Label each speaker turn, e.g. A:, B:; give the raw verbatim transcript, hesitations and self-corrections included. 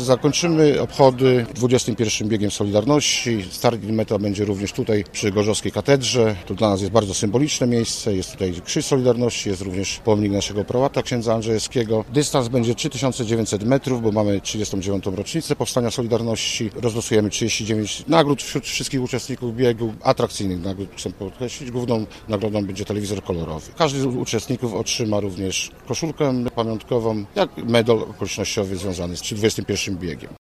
A: Zakończymy obchody dwudziestym pierwszym biegiem Solidarności. Start i meta będzie również tutaj przy Gorzowskiej Katedrze. To dla nas jest bardzo symboliczne miejsce. Jest tutaj Krzyż Solidarności, jest również pomnik naszego prałata księdza Andrzejewskiego. Dystans będzie trzy tysiące dziewięćset metrów, bo mamy trzydziestą dziewiątą rocznicę powstania Solidarności. Rozlosujemy trzydzieści dziewięć nagród wśród wszystkich uczestników biegu. Atrakcyjnych nagród, chcę podkreślić. Główną nagrodą będzie telewizor kolorowy. Każdy z uczestników otrzyma również koszulkę pamiątkową, jak medal okolicznościowy związany z dwudziestym pierwszym biegiem.